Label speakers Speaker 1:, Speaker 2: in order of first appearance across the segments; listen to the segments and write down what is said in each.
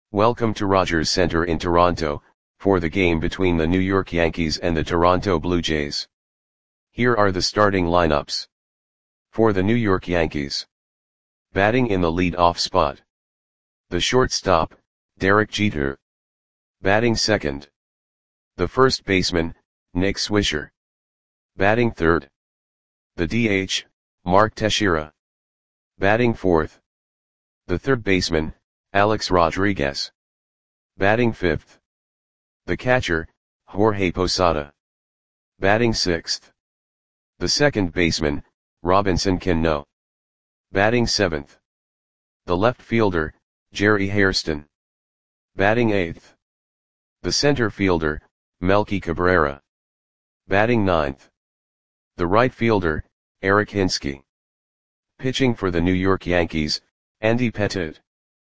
Speaker 1: Welcome to Rogers Centre in Toronto, for the game between the New York Yankees and the Toronto Blue Jays. Here are the starting lineups. For the New York Yankees. Batting in the lead-off spot. The shortstop, Derek Jeter. Batting second. The first baseman, Nick Swisher. Batting third. The DH, Mark Teixeira. Batting fourth. The third baseman, Alex Rodriguez. Batting fifth. The catcher, Jorge Posada. Batting sixth. The second baseman, Robinson Cano. Batting seventh. The left fielder, Jerry Hairston. Batting eighth. The center fielder, Melky Cabrera. Batting ninth. The right fielder, Eric Hinske. Pitching for the New York Yankees, Andy Pettitte.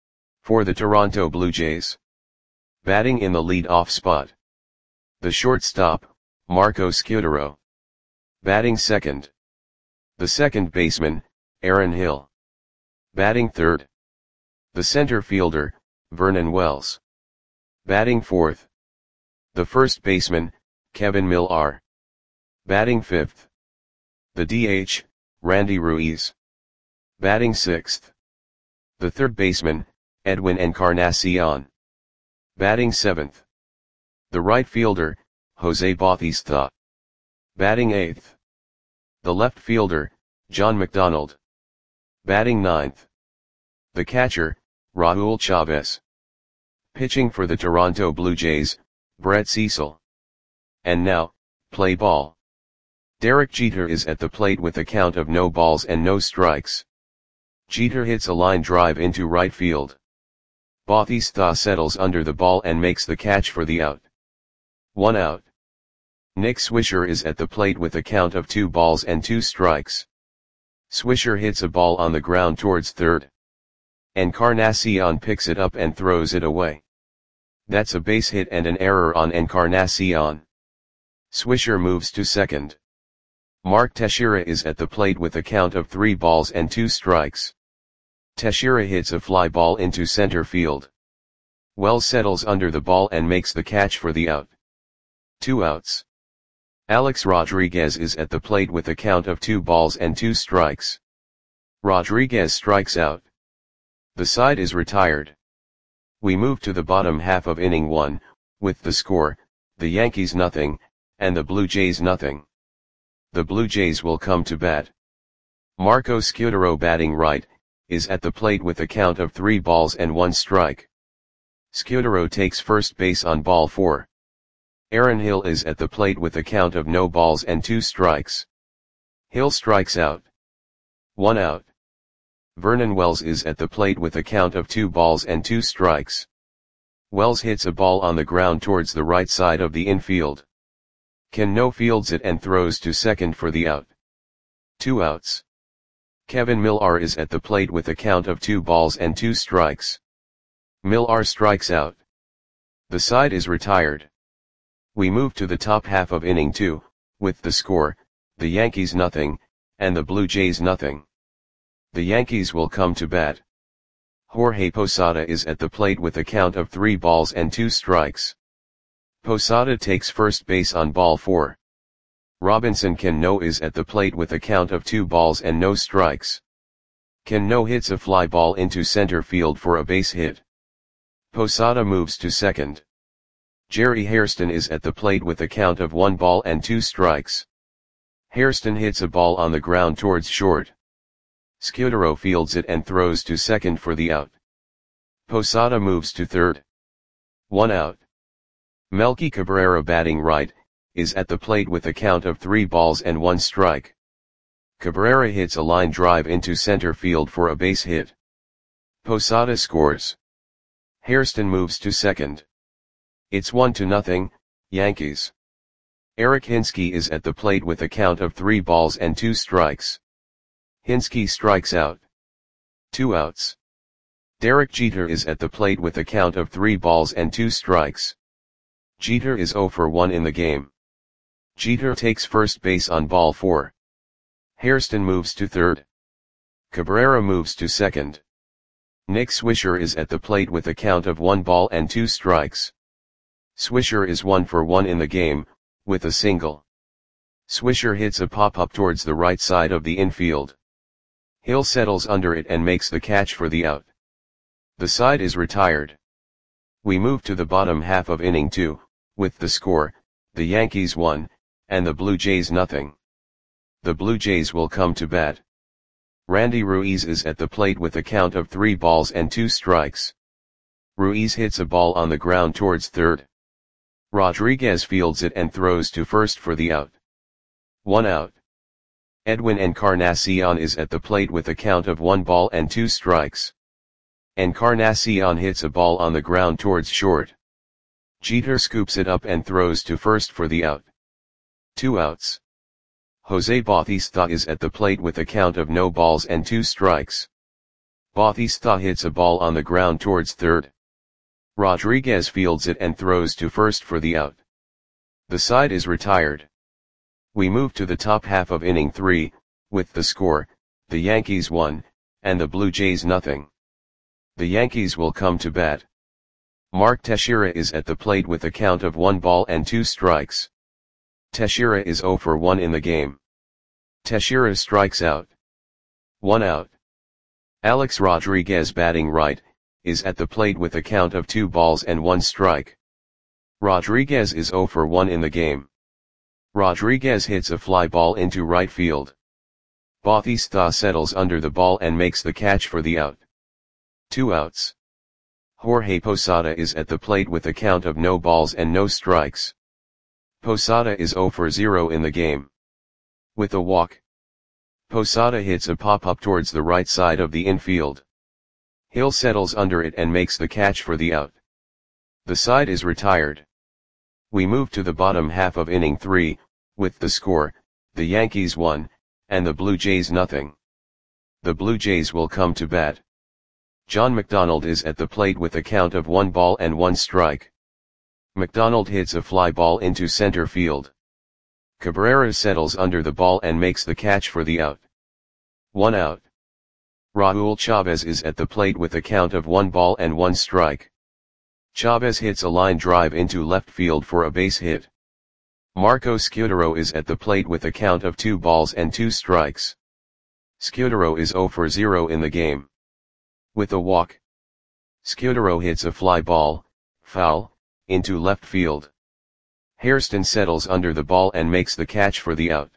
Speaker 1: For the Toronto Blue Jays. Batting in the lead-off spot. The shortstop, Marco Scutaro. Batting second. The second baseman, Aaron Hill. Batting third. The center fielder, Vernon Wells. Batting fourth. The first baseman, Kevin Millar. Batting fifth. The DH, Randy Ruiz. Batting sixth. The third baseman, Edwin Encarnacion. Batting seventh. The right fielder, Jose Bautista. Batting eighth. The left fielder, John McDonald. Batting ninth. The catcher, Raul Chavez. Pitching for the Toronto Blue Jays, Brett Cecil. And now, play ball. Derek Jeter is at the plate with a count of no balls and no strikes. Jeter hits a line drive into right field. Bautista settles under the ball and makes the catch for the out. 1 out. Nick Swisher is at the plate with a count of 2 balls and 2 strikes. Swisher hits a ball on the ground towards third. Encarnacion picks it up and throws it away. That's a base hit and an error on Encarnacion. Swisher moves to second. Mark Teixeira is at the plate with a count of 3 balls and 2 strikes. Teixeira hits a fly ball into center field. Wells settles under the ball and makes the catch for the out. 2 outs. Alex Rodriguez is at the plate with a count of 2 balls and 2 strikes. Rodriguez strikes out. The side is retired. We move to the bottom half of inning 1, with the score, the Yankees nothing, and the Blue Jays nothing. The Blue Jays will come to bat. Marco Scutaro batting right, is at the plate with a count of 3 balls and 1 strike. Scutaro takes first base on ball 4. Aaron Hill is at the plate with a count of no balls and 2 strikes. Hill strikes out. 1 out. Vernon Wells is at the plate with a count of 2 balls and 2 strikes. Wells hits a ball on the ground towards the right side of the infield. Cano fields it and throws to second for the out. 2 outs. Kevin Millar is at the plate with a count of 2 balls and 2 strikes. Millar strikes out. The side is retired. We move to the top half of inning 2, with the score, the Yankees nothing, and the Blue Jays nothing. The Yankees will come to bat. Jorge Posada is at the plate with a count of 3 balls and 2 strikes. Posada takes first base on ball 4. Robinson Cano is at the plate with a count of 2 balls and no strikes. Cano hits a fly ball into center field for a base hit. Posada moves to second. Jerry Hairston is at the plate with a count of 1 ball and 2 strikes. Hairston hits a ball on the ground towards short. Scutaro fields it and throws to second for the out. Posada moves to third. 1 out. Melky Cabrera batting right, is at the plate with a count of 3 balls and 1 strike. Cabrera hits a line drive into center field for a base hit. Posada scores. Hairston moves to second. It's 1-0, Yankees. Eric Hinske is at the plate with a count of 3 balls and 2 strikes. Hinske strikes out. 2 outs. Derek Jeter is at the plate with a count of 3 balls and 2 strikes. Jeter is 0 for 1 in the game. Jeter takes first base on ball 4. Hairston moves to third. Cabrera moves to second. Nick Swisher is at the plate with a count of 1 ball and 2 strikes. Swisher is 1 for 1 in the game, with a single. Swisher hits a pop-up towards the right side of the infield. Hill settles under it and makes the catch for the out. The side is retired. We move to the bottom half of inning 2, with the score, the Yankees 1, and the Blue Jays nothing. The Blue Jays will come to bat. Randy Ruiz is at the plate with a count of 3 balls and 2 strikes. Ruiz hits a ball on the ground towards third. Rodriguez fields it and throws to first for the out. 1 out. Edwin Encarnacion is at the plate with a count of 1 ball and 2 strikes. Encarnacion hits a ball on the ground towards short. Jeter scoops it up and throws to first for the out. 2 outs. Jose Bautista is at the plate with a count of no balls and 2 strikes. Bautista hits a ball on the ground towards third. Rodriguez fields it and throws to first for the out. The side is retired. We move to the top half of inning 3, with the score, the Yankees 1, and the Blue Jays nothing. The Yankees will come to bat. Mark Teixeira is at the plate with a count of 1 ball and 2 strikes. Teixeira is 0 for 1 in the game. Teixeira strikes out. 1 out. Alex Rodriguez, batting right, is at the plate with a count of 2 balls and 1 strike. Rodriguez is 0 for 1 in the game. Rodriguez hits a fly ball into right field. Bautista settles under the ball and makes the catch for the out. 2 outs. Jorge Posada is at the plate with a count of no balls and no strikes. Posada is 0 for 0 in the game. With a walk. Posada hits a pop-up towards the right side of the infield. Hill settles under it and makes the catch for the out. The side is retired. We move to the bottom half of inning 3, with the score, the Yankees 1, and the Blue Jays nothing. The Blue Jays will come to bat. John McDonald is at the plate with a count of 1 ball and 1 strike. McDonald hits a fly ball into center field. Cabrera settles under the ball and makes the catch for the out. 1 out. Raul Chavez is at the plate with a count of 1 ball and 1 strike. Chavez hits a line drive into left field for a base hit. Marco Scutaro is at the plate with a count of 2 balls and 2 strikes. Scutaro is 0 for 0 in the game. With a walk. Scutaro hits a fly ball, foul, into left field. Hairston settles under the ball and makes the catch for the out.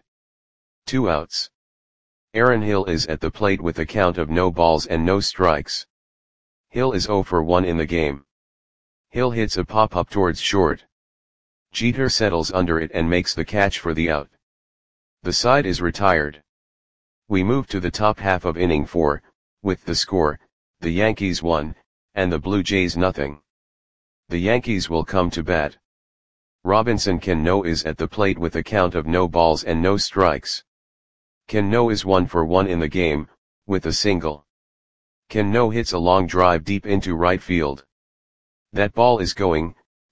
Speaker 1: 2 outs. Aaron Hill is at the plate with a count of no balls and no strikes. Hill is 0 for 1 in the game. Hill hits a pop-up towards short. Jeter settles under it and makes the catch for the out. The side is retired. We move to the top half of inning 4, with the score, the Yankees 1, and the Blue Jays nothing. The Yankees will come to bat. Robinson Cano is at the plate with a count of no balls and no strikes. Cano is 1 for 1 in the game, with a single. Cano hits a long drive deep into right field. That ball is gone.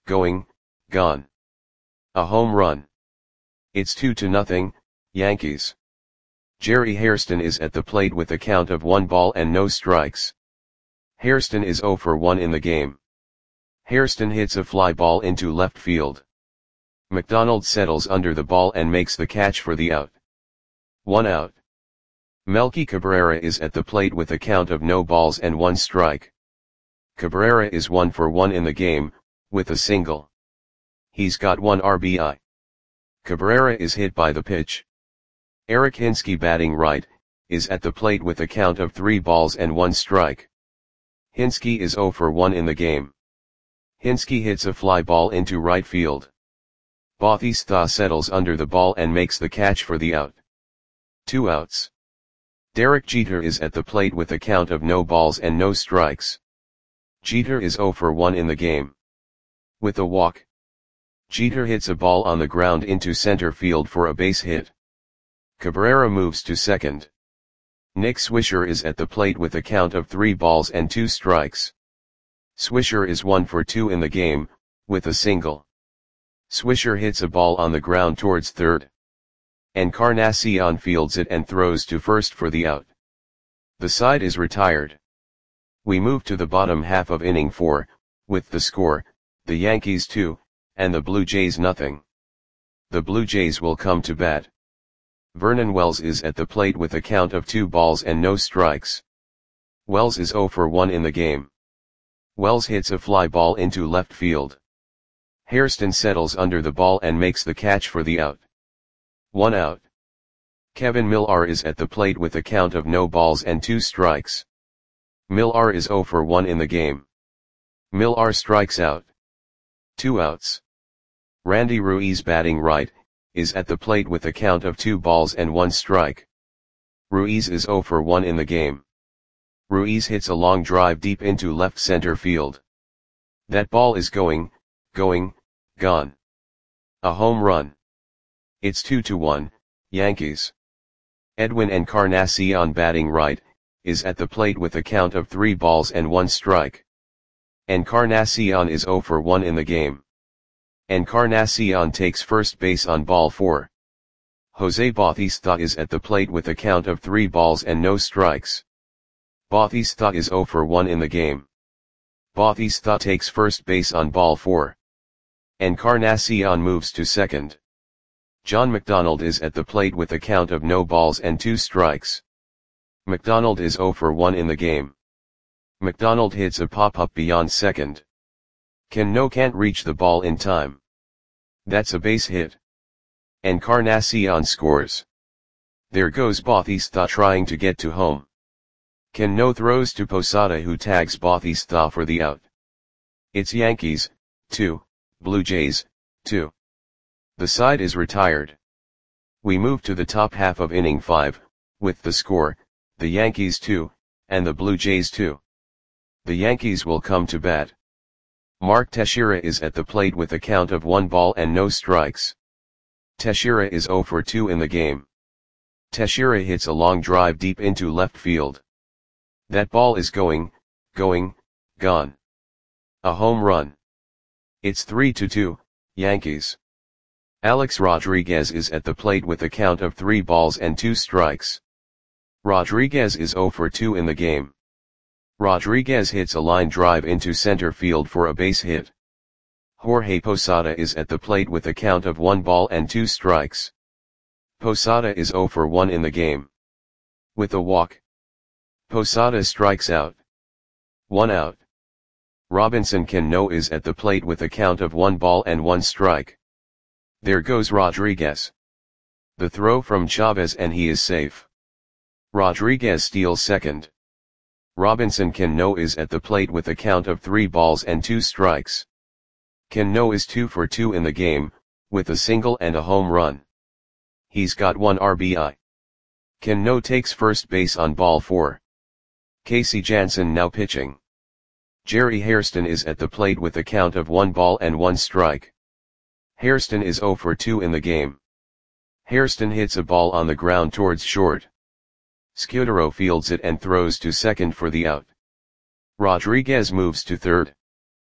Speaker 1: A home run. It's 2-0, Yankees. Jerry Hairston is at the plate with a count of 1 ball and no strikes. Hairston is 0 for 1 in the game. Hairston hits a fly ball into left field. McDonald settles under the ball and makes the catch for the out. 1 out. Melky Cabrera is at the plate with a count of no balls and 1 strike. Cabrera is 1 for 1 in the game, with a single. He's got 1 RBI. Cabrera is hit by the pitch. Eric Hinske, batting right, is at the plate with a count of 3 balls and 1 strike. Hinske is 0 for 1 in the game. Hinske hits a fly ball into right field. Bautista settles under the ball and makes the catch for the out. 2 outs. Derek Jeter is at the plate with a count of no balls and no strikes. Jeter is 0 for 1 in the game. With a walk. Jeter hits a ball on the ground into center field for a base hit. Cabrera moves to second. Nick Swisher is at the plate with a count of 3 balls and 2 strikes. Swisher is 1 for 2 in the game, with a single. Swisher hits a ball on the ground towards third. Encarnacion fields it and throws to first for the out. The side is retired. We move to the bottom half of inning 4, with the score, the Yankees 2, and the Blue Jays nothing. The Blue Jays will come to bat. Vernon Wells is at the plate with a count of 2 balls and no strikes. Wells is 0 for 1 in the game. Wells hits a fly ball into left field. Hairston settles under the ball and makes the catch for the out. 1 out. Kevin Millar is at the plate with a count of no balls and 2 strikes. Millar is 0 for 1 in the game. Millar strikes out. 2 outs. Randy Ruiz, batting right, is at the plate with a count of 2 balls and 1 strike. Ruiz is 0 for 1 in the game. Ruiz hits a long drive deep into left center field. That ball is going, gone. A home run. It's 2-1, Yankees. Edwin Encarnacion, batting right, is at the plate with a count of 3 balls and 1 strike. Encarnacion is 0 for 1 in the game. Encarnacion takes first base on ball 4. Jose Bautista is at the plate with a count of 3 balls and no strikes. Bautista is 0 for 1 in the game. Bautista takes first base on ball 4. Encarnacion moves to second. John McDonald is at the plate with a count of no balls and 2 strikes. McDonald is 0 for 1 in the game. McDonald hits a pop-up beyond second. Cano can't reach the ball in time. That's a base hit. Encarnacion scores. There goes Bautista trying to get to home. Cano throws to Posada, who tags Bautista for the out. It's Yankees 2, Blue Jays 2. The side is retired. We move to the top half of inning 5, with the score, the Yankees 2, and the Blue Jays 2. The Yankees will come to bat. Mark Teixeira is at the plate with a count of 1 ball and no strikes. Teixeira is 0 for 2 in the game. Teixeira hits a long drive deep into left field. That ball is going, gone. A home run. It's 3-2, Yankees. Alex Rodriguez is at the plate with a count of 3 balls and 2 strikes. Rodriguez is 0 for 2 in the game. Rodriguez hits a line drive into center field for a base hit. Jorge Posada is at the plate with a count of 1 ball and 2 strikes. Posada is 0 for 1 in the game. With a walk, Posada strikes out. 1 out. Robinson Cano is at the plate with a count of 1 ball and 1 strike. There goes Rodriguez. The throw from Chavez and he is safe. Rodriguez steals second. Robinson Cano is at the plate with a count of 3 balls and 2 strikes. Cano is 2 for 2 in the game, with a single and a home run. He's got 1 RBI. Cano takes first base on ball 4. Casey Janssen now pitching. Jerry Hairston is at the plate with a count of 1 ball and 1 strike. Hairston is 0 for 2 in the game. Hairston hits a ball on the ground towards short. Scudero fields it and throws to second for the out. Rodriguez moves to third.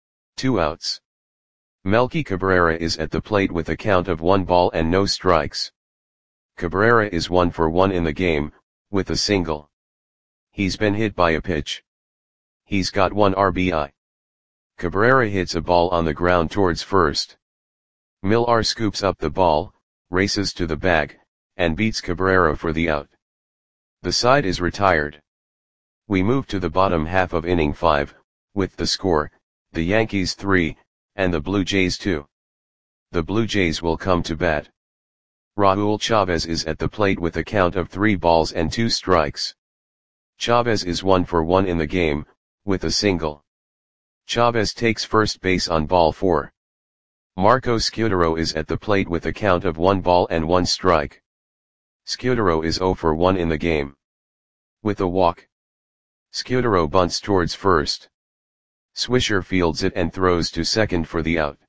Speaker 1: 2 outs. Melky Cabrera is at the plate with a count of 1 ball and no strikes. Cabrera is 1 for 1 in the game, with a single. He's been hit by a pitch. He's got 1 RBI. Cabrera hits a ball on the ground towards first. Millar scoops up the ball, races to the bag, and beats Cabrera for the out. The side is retired. We move to the bottom half of inning 5, with the score, the Yankees 3, and the Blue Jays 2. The Blue Jays will come to bat. Raul Chavez is at the plate with a count of 3 balls and 2 strikes. Chavez is 1 for 1 in the game, with a single. Chavez takes first base on ball 4. Marco Scudero is at the plate with a count of 1 ball and 1 strike. Scudero is 0 for 1 in the game. With a walk, Scudero bunts towards first. Swisher fields it and throws to second for the out.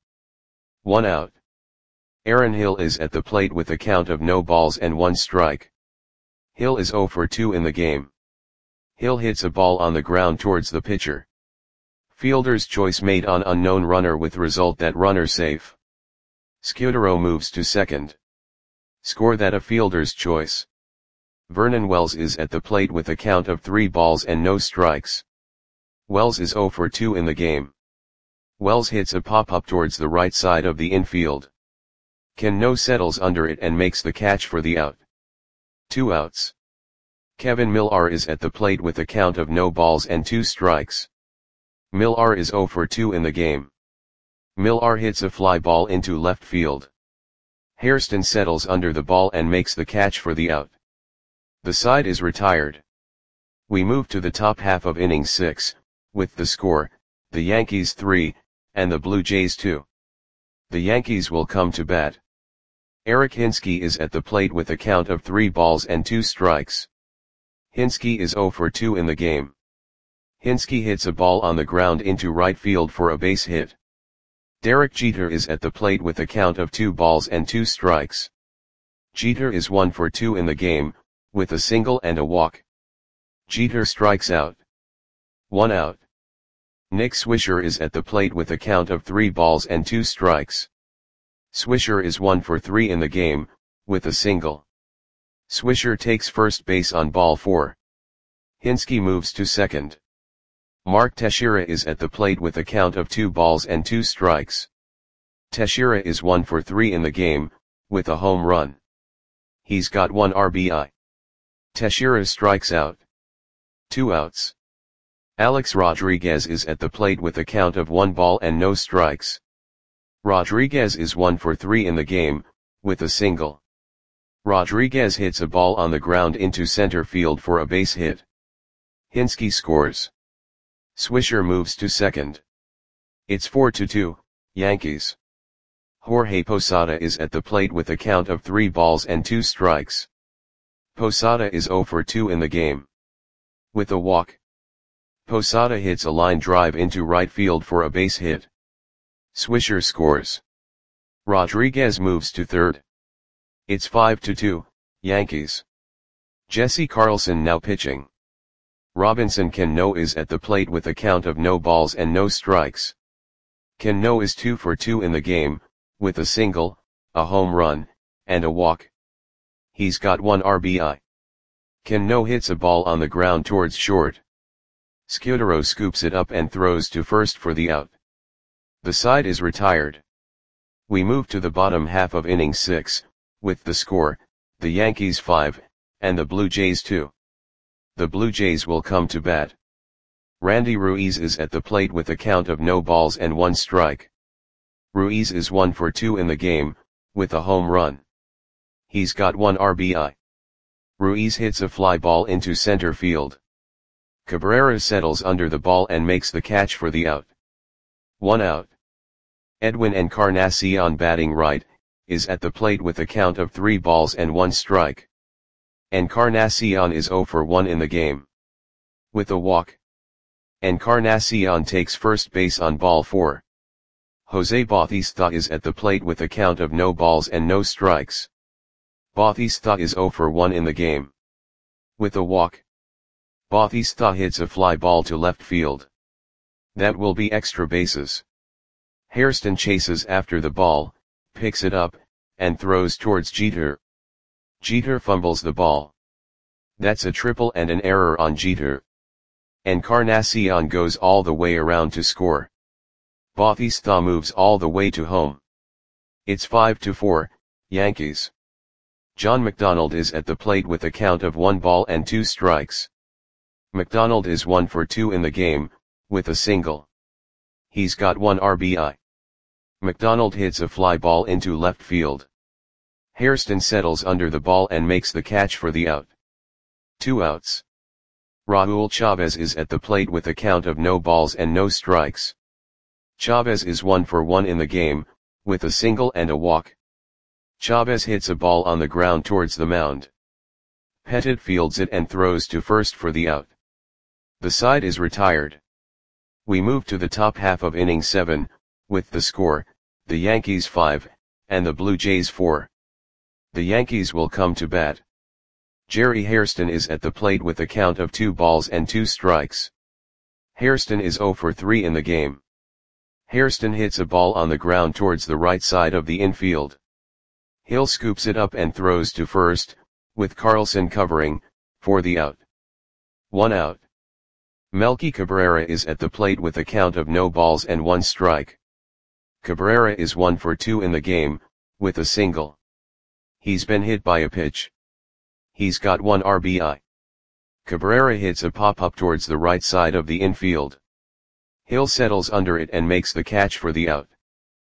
Speaker 1: 1 out. Aaron Hill is at the plate with a count of no balls and 1 strike. Hill is 0 for 2 in the game. Hill hits a ball on the ground towards the pitcher. Fielder's choice made on unknown runner with result that runner safe. Scudero moves to second. Score that a fielder's choice. Vernon Wells is at the plate with a count of 3 balls and no strikes. Wells is 0 for 2 in the game. Wells hits a pop-up towards the right side of the infield. Cano settles under it and makes the catch for the out. 2 outs. Kevin Millar is at the plate with a count of no balls and 2 strikes. Millar is 0 for 2 in the game. Millar hits a fly ball into left field. Hairston settles under the ball and makes the catch for the out. The side is retired. We move to the top half of inning 6, with the score, the Yankees 3, and the Blue Jays 2. The Yankees will come to bat. Eric Hinske is at the plate with a count of 3 balls and 2 strikes. Hinske is 0 for 2 in the game. Hinske hits a ball on the ground into right field for a base hit. Derek Jeter is at the plate with a count of 2 balls and 2 strikes. Jeter is 1 for 2 in the game, with a single and a walk. Jeter strikes out. 1 out. Nick Swisher is at the plate with a count of 3 balls and 2 strikes. Swisher is 1 for 3 in the game, with a single. Swisher takes first base on ball 4. Hinske moves to second. Mark Teixeira is at the plate with a count of 2 balls and 2 strikes. Teixeira is 1 for 3 in the game, with a home run. He's got 1 RBI. Teixeira strikes out. 2 outs. Alex Rodriguez is at the plate with a count of 1 ball and no strikes. Rodriguez is 1 for 3 in the game, with a single. Rodriguez hits a ball on the ground into center field for a base hit. Hinske scores. Swisher moves to second. It's 4-2, Yankees. Jorge Posada is at the plate with a count of 3 balls and 2 strikes. Posada is 0 for 2 in the game. With a walk. Posada hits a line drive into right field for a base hit. Swisher scores. Rodriguez moves to third. It's 5-2, Yankees. Jesse Carlson now pitching. Robinson Cano is at the plate with a count of no balls and no strikes. Cano is 2 for 2 in the game, with a single, a home run, and a walk. He's got 1 RBI. Cano hits a ball on the ground towards short. Scudero scoops it up and throws to first for the out. The side is retired. We move to the bottom half of inning 6, with the score, the Yankees 5, and the Blue Jays 2. The Blue Jays will come to bat. Randy Ruiz is at the plate with a count of no balls and 1 strike. Ruiz is 1 for 2 in the game, with a home run. He's got 1 RBI. Ruiz hits a fly ball into center field. Cabrera settles under the ball and makes the catch for the out. 1 out. Edwin Encarnacion batting right, is at the plate with a count of 3 balls and 1 strike. Encarnacion is 0 for 1 in the game. With a walk. Encarnacion takes first base on ball 4. Jose Bautista is at the plate with a count of no balls and no strikes. Bautista is 0 for 1 in the game. With a walk. Bautista hits a fly ball to left field. That will be extra bases. Hairston chases after the ball, picks it up, and throws towards Jeter. Jeter fumbles the ball. That's a triple and an error on Jeter. Encarnacion goes all the way around to score. Bautista moves all the way to home. It's 5-4, Yankees. John McDonald is at the plate with a count of 1 ball and 2 strikes. McDonald is 1 for 2 in the game, with a single. He's got 1 RBI. McDonald hits a fly ball into left field. Hairston settles under the ball and makes the catch for the out. 2 outs. Raul Chavez is at the plate with a count of no balls and no strikes. Chavez is 1 for 1 in the game, with a single and a walk. Chavez hits a ball on the ground towards the mound. Pettit fields it and throws to first for the out. The side is retired. We move to the top half of inning 7, with the score, the Yankees 5, and the Blue Jays 4. The Yankees will come to bat. Jerry Hairston is at the plate with a count of 2 balls and 2 strikes. Hairston is 0 for 3 in the game. Hairston hits a ball on the ground towards the right side of the infield. Hill scoops it up and throws to first, with Carlson covering, for the out. 1 out. Melky Cabrera is at the plate with a count of no balls and 1 strike. Cabrera is 1 for 2 in the game, with a single. He's been hit by a pitch. He's got 1 RBI. Cabrera hits a pop-up towards the right side of the infield. Hill settles under it and makes the catch for the out.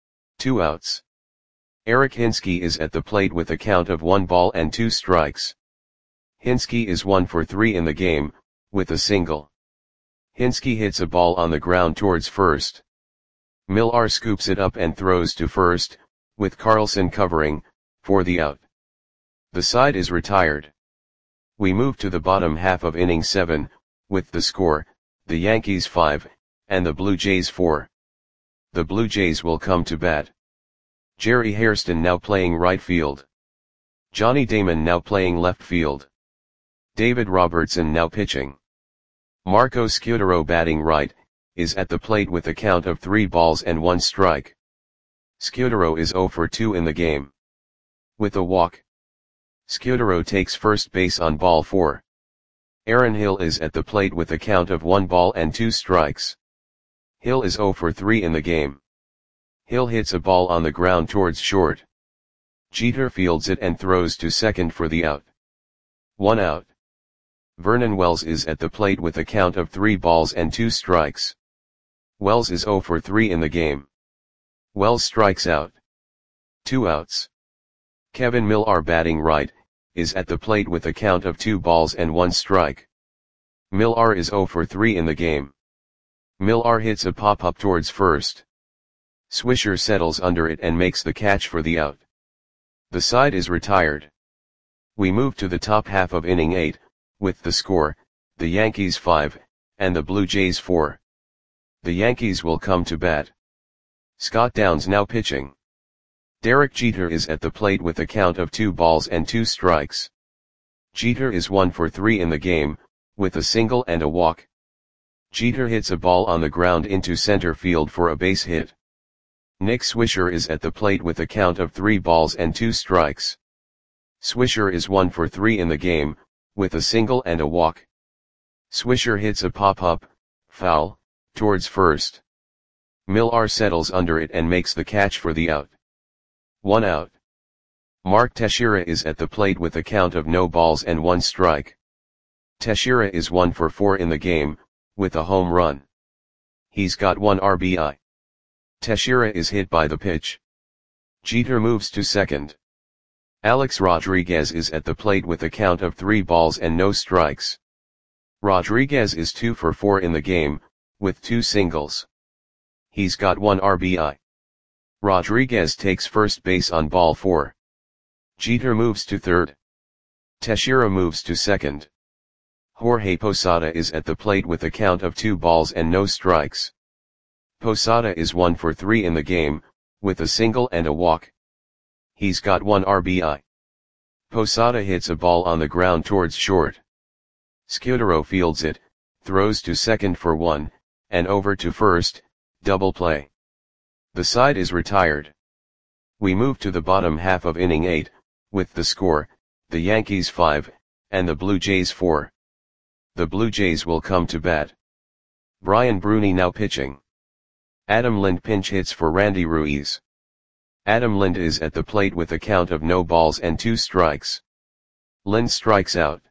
Speaker 1: 2 outs. Eric Hinske is at the plate with a count of 1 ball and 2 strikes. Hinske is 1 for 3 in the game, with a single. Hinske hits a ball on the ground towards first. Millar scoops it up and throws to first, with Carlson covering, for the out. The side is retired. We move to the bottom half of inning 7, with the score, the Yankees 5, and the Blue Jays 4. The Blue Jays will come to bat. Jerry Hairston now playing right field. Johnny Damon now playing left field. David Robertson now pitching. Marco Scutaro batting right, is at the plate with a count of 3 balls and 1 strike. Scutaro is 0 for 2 in the game. With a walk. Scutaro takes first base on ball 4. Aaron Hill is at the plate with a count of 1 ball and 2 strikes. Hill is 0 for 3 in the game. Hill hits a ball on the ground towards short. Jeter fields it and throws to second for the out. 1 out. Vernon Wells is at the plate with a count of 3 balls and 2 strikes. Wells is 0 for 3 in the game. Wells strikes out. 2 outs. Kevin Millar batting right, is at the plate with a count of 2 balls and 1 strike. Millar is 0 for 3 in the game. Millar hits a pop-up towards first. Swisher settles under it and makes the catch for the out. The side is retired. We move to the top half of inning 8, with the score, the Yankees 5, and the Blue Jays 4. The Yankees will come to bat. Scott Downs now pitching. Derek Jeter is at the plate with a count of 2 balls and 2 strikes. Jeter is 1 for 3 in the game, with a single and a walk. Jeter hits a ball on the ground into center field for a base hit. Nick Swisher is at the plate with a count of 3 balls and 2 strikes. Swisher is 1 for 3 in the game, with a single and a walk. Swisher hits a pop-up, foul, towards first. Millar settles under it and makes the catch for the out. 1 out. Mark Teixeira is at the plate with a count of no balls and 1 strike. Teixeira is 1 for 4 in the game, with a home run. He's got 1 RBI. Teixeira is hit by the pitch. Jeter moves to second. Alex Rodriguez is at the plate with a count of 3 balls and no strikes. Rodriguez is 2 for 4 in the game, with 2 singles. He's got 1 RBI. Rodriguez takes first base on ball 4. Jeter moves to third. Teixeira moves to second. Jorge Posada is at the plate with a count of 2 balls and no strikes. Posada is 1 for 3 in the game, with a single and a walk. He's got 1 RBI. Posada hits a ball on the ground towards short. Scutaro fields it, throws to second for 1, and over to first, double play. The side is retired. We move to the bottom half of inning 8, with the score, the Yankees 5, and the Blue Jays 4. The Blue Jays will come to bat. Brian Bruni now pitching. Adam Lind pinch hits for Randy Ruiz. Adam Lind is at the plate with a count of no balls and 2 strikes. Lind strikes out.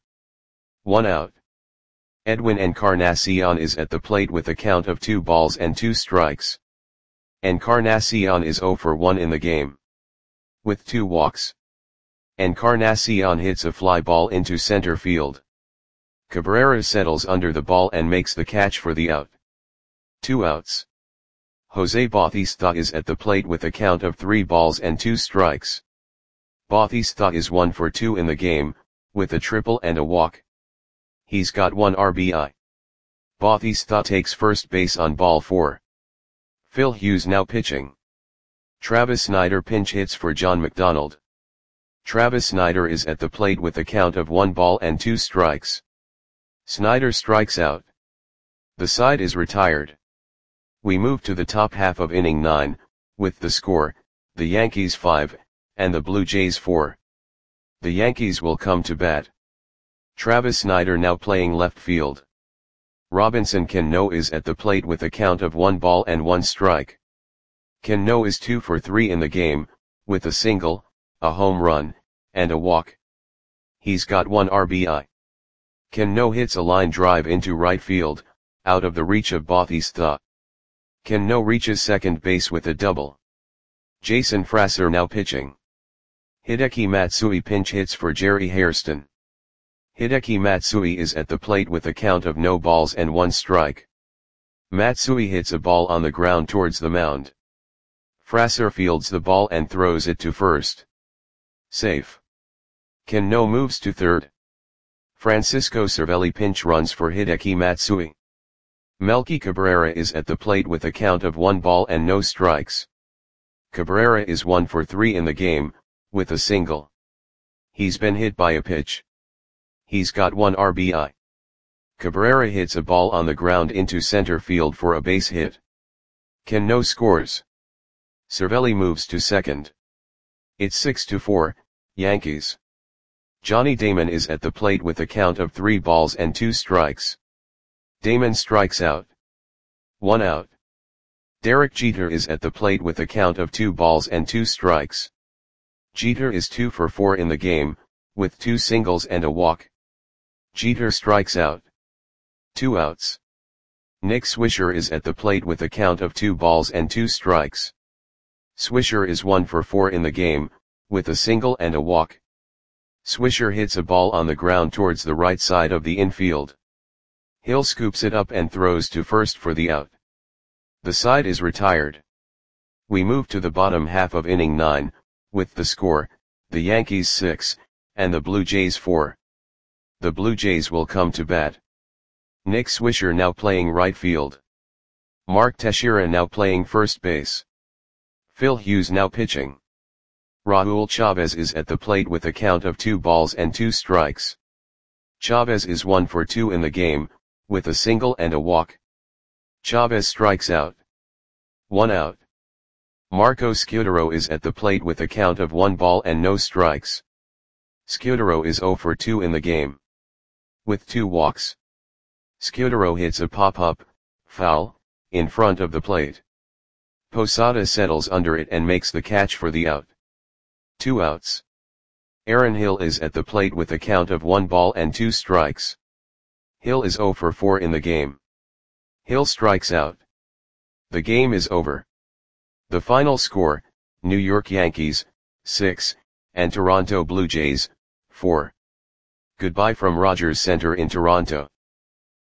Speaker 1: 1 out. Edwin Encarnacion is at the plate with a count of 2 balls and 2 strikes. Encarnacion is 0 for 1 in the game. With 2 walks. Encarnacion hits a fly ball into center field. Cabrera settles under the ball and makes the catch for the out. 2 outs. Jose Bautista is at the plate with a count of 3 balls and 2 strikes. Bautista is 1 for 2 in the game, with a triple and a walk. He's got 1 RBI. Bautista takes first base on ball 4. Phil Hughes now pitching. Travis Snider pinch hits for John McDonald. Travis Snider is at the plate with a count of 1 ball and 2 strikes. Snider strikes out. The side is retired. We move to the top half of inning 9, with the score, the Yankees 5, and the Blue Jays 4. The Yankees will come to bat. Travis Snider now playing left field. Robinson Cano is at the plate with a count of 1 ball and 1 strike. Cano is 2 for 3 in the game, with a single, a home run, and a walk. He's got 1 RBI. Cano hits a line drive into right field, out of the reach of Bautista. Cano reaches second base with a double. Jason Frasser now pitching. Hideki Matsui pinch hits for Jerry Hairston. Hideki Matsui is at the plate with a count of no balls and 1 strike. Matsui hits a ball on the ground towards the mound. Frasser fields the ball and throws it to first. Safe. Cano moves to third. Francisco Cervelli pinch runs for Hideki Matsui. Melky Cabrera is at the plate with a count of 1 ball and no strikes. Cabrera is 1 for 3 in the game, with a single. He's been hit by a pitch. He's got 1 RBI. Cabrera hits a ball on the ground into center field for a base hit. Cano scores. Cervelli moves to second. It's 6-4, Yankees. Johnny Damon is at the plate with a count of 3 balls and 2 strikes. Damon strikes out. 1 out. Derek Jeter is at the plate with a count of 2 balls and 2 strikes. Jeter is 2 for 4 in the game, with 2 singles and a walk. Jeter strikes out. 2 outs. Nick Swisher is at the plate with a count of 2 balls and 2 strikes. Swisher is 1 for 4 in the game, with a single and a walk. Swisher hits a ball on the ground towards the right side of the infield. Hill scoops it up and throws to first for the out. The side is retired. We move to the bottom half of inning 9, with the score, the Yankees 6, and the Blue Jays 4. The Blue Jays will come to bat. Nick Swisher now playing right field. Mark Teixeira now playing first base. Phil Hughes now pitching. Raul Chavez is at the plate with a count of 2 balls and 2 strikes. Chavez is 1 for 2 in the game, with a single and a walk. Chavez strikes out. 1 out. Marco Scutaro is at the plate with a count of 1 ball and no strikes. Scutaro is 0 for 2 in the game, with 2 walks. Scutaro hits a pop-up, foul, in front of the plate. Posada settles under it and makes the catch for the out. 2 outs. Aaron Hill is at the plate with a count of 1 ball and 2 strikes. Hill is 0 for 4 in the game. Hill strikes out. The game is over. The final score, New York Yankees, 6, and Toronto Blue Jays, 4. Goodbye from Rogers Center in Toronto.